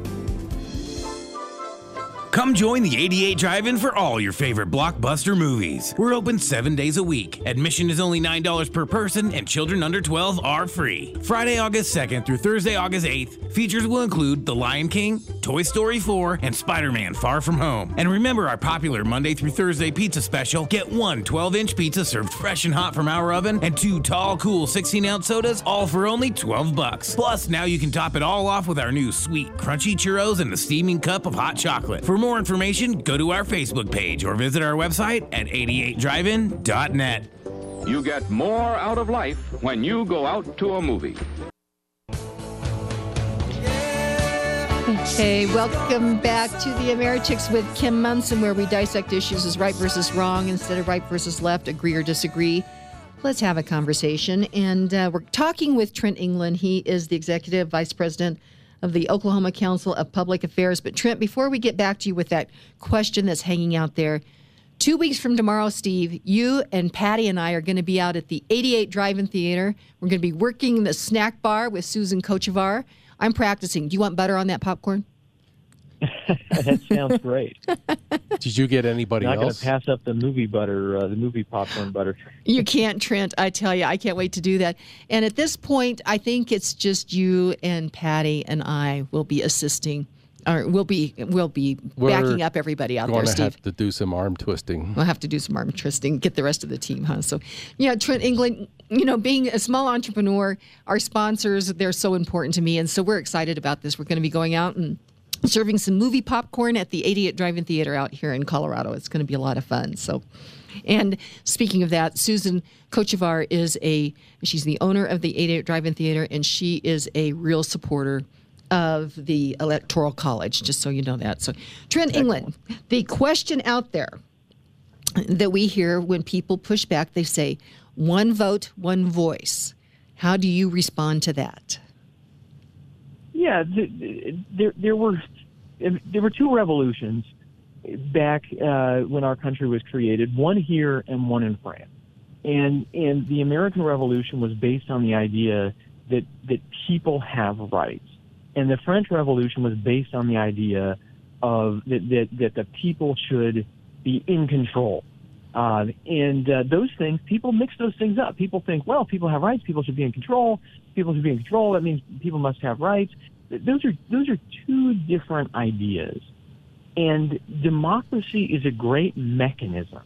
Come join the 88 Drive-In for all your favorite blockbuster movies. We're open 7 days a week. Admission is only $9 per person, and children under 12 are free. Friday, August 2nd through Thursday, August 8th, features will include The Lion King, Toy Story 4, and Spider-Man Far From Home. And remember our popular Monday through Thursday pizza special. Get 1 12-inch pizza served fresh and hot from our oven, and 2 tall, cool 16-ounce sodas, all for only $12. Plus, now you can top it all off with our new sweet, crunchy churros and the steaming cup of hot chocolate. For more information, go to our Facebook page or visit our website at 88drivein.net. You get more out of life when you go out to a movie. Okay, welcome back to the Americhicks with Kim Monson, where we dissect issues as right versus wrong instead of right versus left, agree or disagree. Let's have a conversation. And we're talking with Trent England. He is the executive vice president of the Oklahoma Council of Public Affairs. But Trent, before we get back to you with that question that's hanging out there, 2 weeks from tomorrow, Steve, you and Patty and I are going to be out at the 88 Drive-In Theater. We're going to be working in the snack bar with Susan Kochevar. I'm practicing. Do you want butter on that popcorn? That sounds great. Did you get anybody else? Not going to pass up the movie butter, the movie popcorn butter. You can't, Trent. I tell you, I can't wait to do that. And at this point, I think it's just you and Patty and I will be assisting. Or we'll be backing up everybody out there, Steve. We're going to have to do some arm twisting. We'll have to do some arm twisting, get the rest of the team, huh? So, yeah, Trent England, being a small entrepreneur, our sponsors, they're so important to me. And so we're excited about this. We're going to be going out and serving some movie popcorn at the 88 Drive-In Theater out here in Colorado. It's going to be a lot of fun. So, and speaking of that, Susan Kochevar she's the owner of the 88 Drive-In Theater, and she is a real supporter of the Electoral College, just so you know that. So, Trent England, the question out there that we hear when people push back, they say, one vote, one voice. How do you respond to that? Yeah, there were two revolutions back when our country was created, one here and one in France. And the American Revolution was based on the idea that people have rights. And the French Revolution was based on the idea of that the people should be in control. Those things, people mix those things up. People think, well, people have rights, people should be in control. People should be in control, that means people must have rights. Those are two different ideas. And democracy is a great mechanism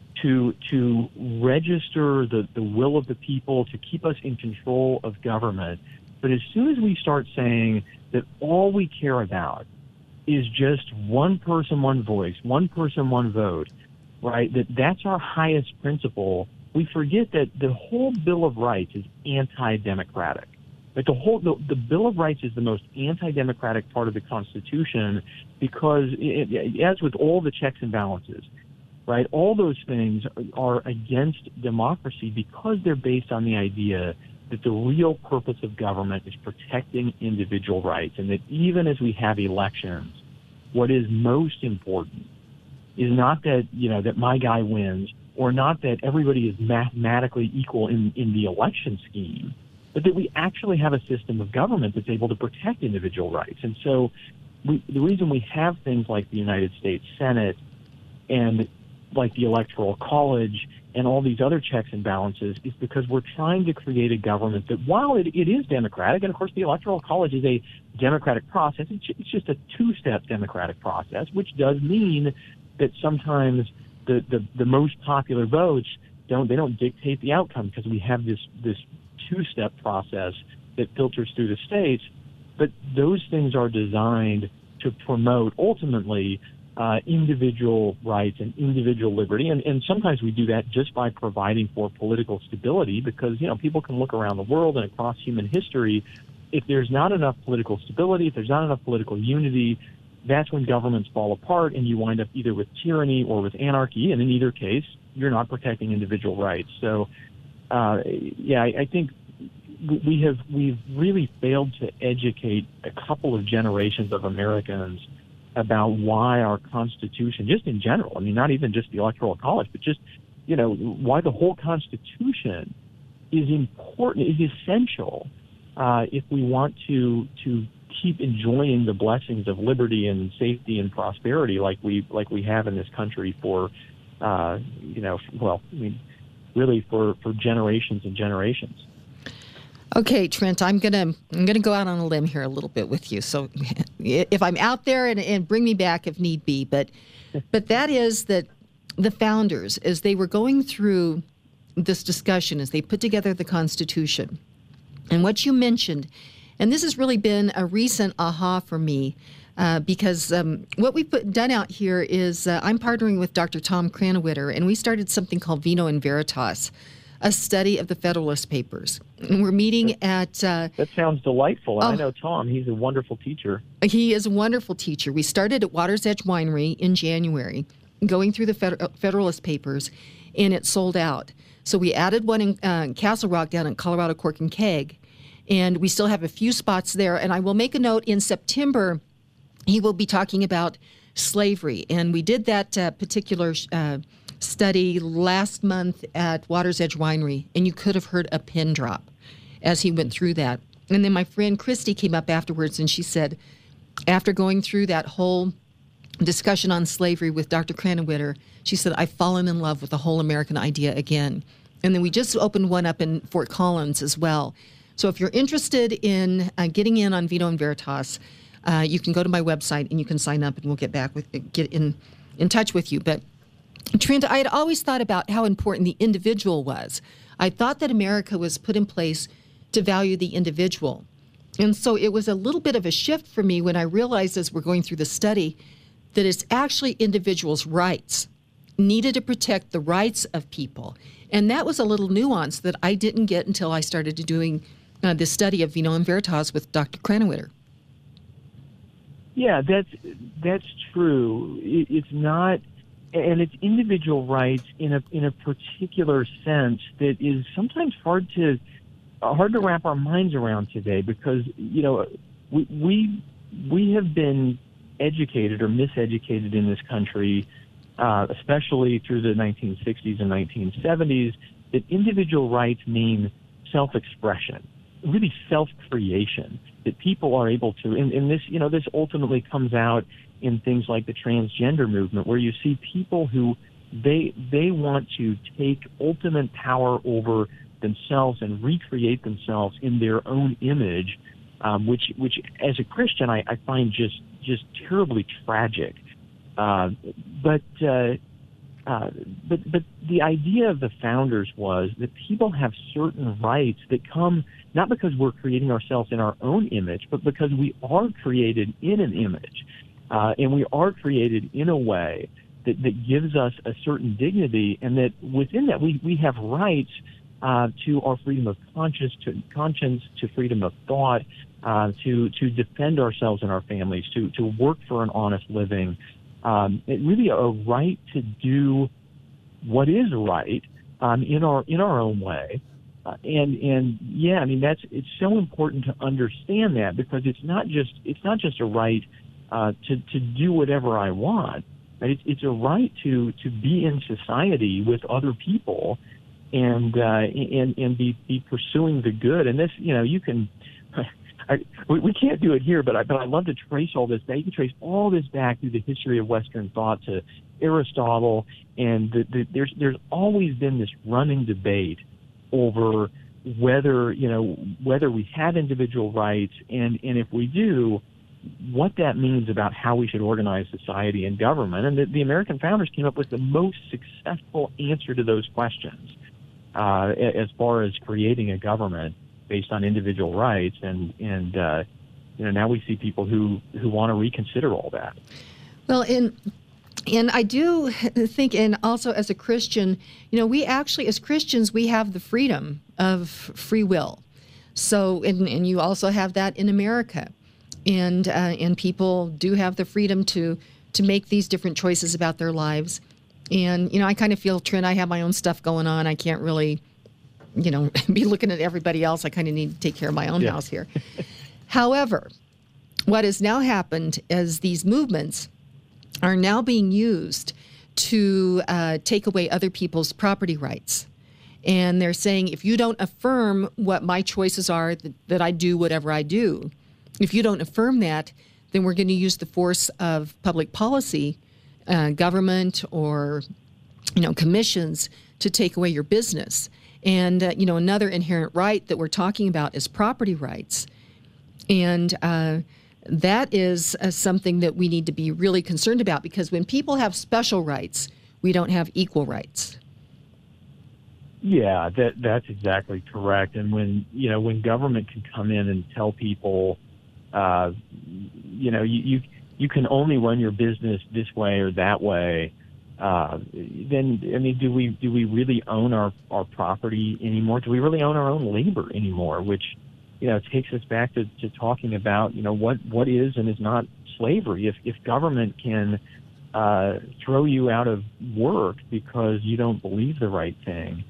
to register the will of the people, to keep us in control of government. But as soon as we start saying that all we care about is just one person, one voice, one person, one vote, right, that's our highest principle, we forget that the whole Bill of Rights is anti-democratic. Like the Bill of Rights is the most anti-democratic part of the Constitution because, as with all the checks and balances, right, all those things are against democracy because they're based on the idea that the real purpose of government is protecting individual rights, and that even as we have elections, what is most important is not that, that my guy wins, or not that everybody is mathematically equal in the election scheme, but that we actually have a system of government that's able to protect individual rights. And so the reason we have things like the United States Senate and like the Electoral College and all these other checks and balances is because we're trying to create a government that, while it is democratic, and of course the Electoral College is a democratic process, it's just a two-step democratic process, which does mean that sometimes the most popular votes don't dictate the outcome because we have this two-step process that filters through the states. But those things are designed to promote ultimately individual rights and individual liberty. And sometimes we do that just by providing for political stability because, people can look around the world and across human history. If there's not enough political stability, if there's not enough political unity, that's when governments fall apart and you wind up either with tyranny or with anarchy. And in either case, you're not protecting individual rights. So, I think we've really failed to educate a couple of generations of Americans about why our Constitution, just in general, I mean, not even just the Electoral College, but just, why the whole Constitution is important, is essential if we want to keep enjoying the blessings of liberty and safety and prosperity like we have in this country for, really for generations and generations. Okay, Trent, I'm gonna go out on a limb here a little bit with you. So if I'm out there and bring me back if need be, but that is that the founders, as they were going through this discussion, as they put together the Constitution, and what you mentioned, and this has really been a recent aha for me, because what we've done out here is I'm partnering with Dr. Tom Krannawitter, and we started something called Vino and Veritas, a study of the Federalist Papers. And we're meeting at... that sounds delightful. And I know Tom. He's a wonderful teacher. He is a wonderful teacher. We started at Water's Edge Winery in January, going through the Federalist Papers, and it sold out. So we added one in Castle Rock down at Colorado Cork and Keg, and we still have a few spots there. And I will make a note, in September, he will be talking about slavery. And we did that particular study last month at Water's Edge Winery, and you could have heard a pin drop as he went through that. And then my friend Christy came up afterwards, and she said, after going through that whole discussion on slavery with Dr. Krannawitter, she said, I've fallen in love with the whole American idea again. And then we just opened one up in Fort Collins as well. So if you're interested in getting in on Vino and Veritas, you can go to my website and you can sign up, and we'll get in touch with you. But Trent, I had always thought about how important the individual was. I thought that America was put in place to value the individual. And so it was a little bit of a shift for me when I realized, as we're going through the study, that it's actually individuals' rights, needed to protect the rights of people. And that was a little nuance that I didn't get until I started doing this study of Vino and Veritas with Dr. Krannawitter. Yeah, that's true. It's not and it's individual rights in a particular sense that is sometimes hard to wrap our minds around today, because we have been educated or miseducated in this country, especially through the 1960s and 1970s, that individual rights mean self-expression, really self-creation, that people are able to, and this ultimately comes out in things like the transgender movement, where you see people who they want to take ultimate power over themselves and recreate themselves in their own image, which as a Christian I find just terribly tragic. But the idea of the founders was that people have certain rights that come not because we're creating ourselves in our own image, but because we are created in an image, and we are created in a way that gives us a certain dignity, and that within that we have rights to our freedom of conscience, to freedom of thought, to defend ourselves and our families, to work for an honest living. It really a right to do what is right in our own way, and yeah, I mean it's so important to understand that, because it's not just a right to do whatever I want, right? It's a right to be in society with other people and be pursuing the good. And this, you can. We can't do it here, but I love to trace all this back. You can trace all this back through the history of Western thought to Aristotle, and there's always been this running debate over whether we have individual rights, and if we do, what that means about how we should organize society and government. And the American founders came up with the most successful answer to those questions as far as creating a government based on individual rights, and now we see people who want to reconsider all that. Well, and I do think, and also as a Christian, we actually, as Christians, we have the freedom of free will. So, and you also have that in America, and people do have the freedom to make these different choices about their lives. And I kind of feel, Trent, I have my own stuff going on. I can't really be looking at everybody else. I kind of need to take care of my own house here. However, what has now happened is these movements are now being used to take away other people's property rights. And they're saying, if you don't affirm what my choices are, that I do whatever I do, if you don't affirm that, then we're going to use the force of public policy, government, or commissions to take away your business. And, another inherent right that we're talking about is property rights. And that is something that we need to be really concerned about, because when people have special rights, we don't have equal rights. Yeah, that's exactly correct. And when government can come in and tell people, you can only run your business this way or that way, then do we really own our property anymore? Do we really own our own labor anymore? Which takes us back to talking about what is and is not slavery. If government can throw you out of work because you don't believe the right thing,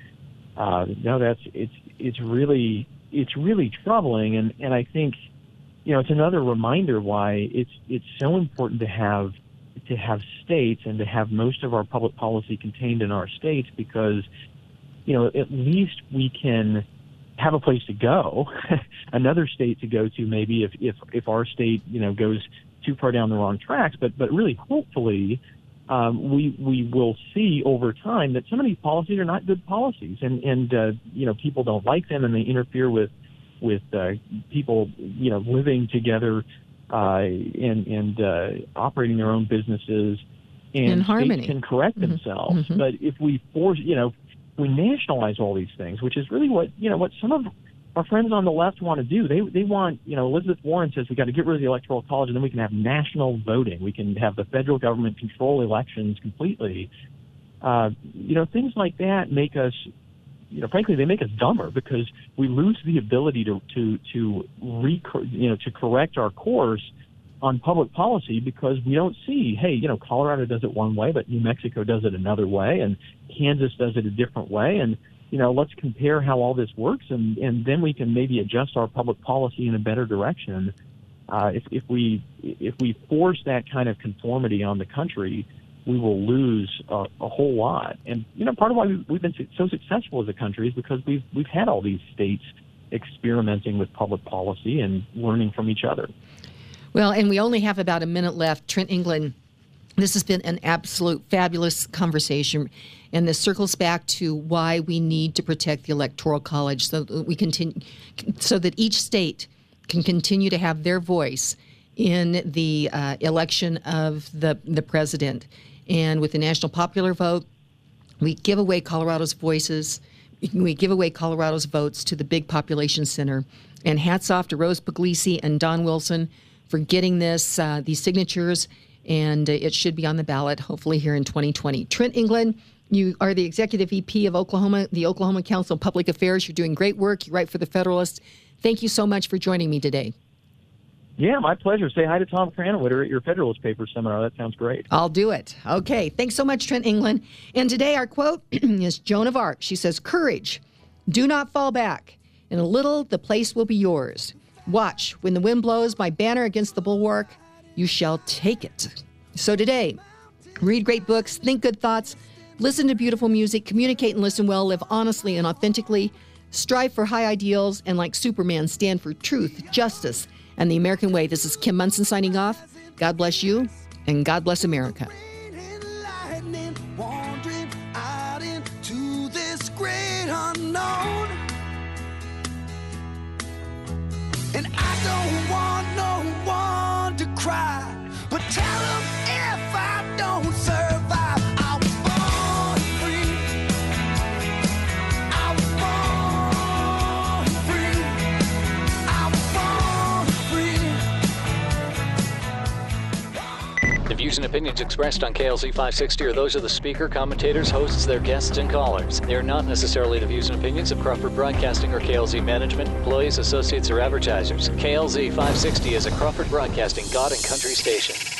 it's really troubling. And I think it's another reminder why it's so important to have states and to have most of our public policy contained in our states, because at least we can have a place to go, another state to go to, maybe if our state goes too far down the wrong tracks. But really, hopefully, we will see over time that some of these policies are not good policies, and people don't like them, and they interfere with people living together and operating their own businesses, and in harmony, can correct themselves. Mm-hmm. But if we force, we nationalize all these things, which is really what some of our friends on the left want to do. They want, Elizabeth Warren says we got to get rid of the Electoral College, and then we can have national voting. We can have the federal government control elections completely. Things like that make us, frankly, they make us dumber, because we lose the ability to correct our course on public policy because we don't see, hey, Colorado does it one way, but New Mexico does it another way, and Kansas does it a different way, and let's compare how all this works, and then we can maybe adjust our public policy in a better direction. If we force that kind of conformity on the country, we will lose a whole lot. And part of why we've been so successful as a country is because we've had all these states experimenting with public policy and learning from each other. Well, and we only have about a minute left. Trent England, this has been an absolute fabulous conversation, and this circles back to why we need to protect the Electoral College so that each state can continue to have their voice in the election of the president. And with the national popular vote, we give away Colorado's voices. We give away Colorado's votes to the big population center. And hats off to Rose Puglisi and Don Wilson for getting these signatures, and it should be on the ballot hopefully here in 2020. Trent England, you are the Executive VP of Oklahoma, the Oklahoma Council of Public Affairs. You're doing great work. You write for the Federalist. Thank you so much for joining me today. Yeah, my pleasure. Say hi to Tom Cranwitter at your Federalist Paper seminar. That sounds great. I'll do it. Okay. Thanks so much, Trent England. And today our quote is Joan of Arc. She says, "Courage, do not fall back. In a little, the place will be yours. Watch, when the wind blows my banner against the bulwark, you shall take it." So today, read great books, think good thoughts, listen to beautiful music, communicate and listen well, live honestly and authentically, strive for high ideals, and like Superman, stand for truth, justice, and the American way. This is Kim Munson signing off. God bless you, and God bless America. Wandering out into this great unknown. And I don't want no one to cry, but tell them if I don't survive, I was born free. I was born free. I was born free. The views and opinions expressed on KLZ 560 are those of the speaker, commentators, hosts, their guests, and callers. They are not necessarily the views and opinions of Crawford Broadcasting or KLZ management, employees, associates, or advertisers. KLZ 560 is a Crawford Broadcasting God and Country station.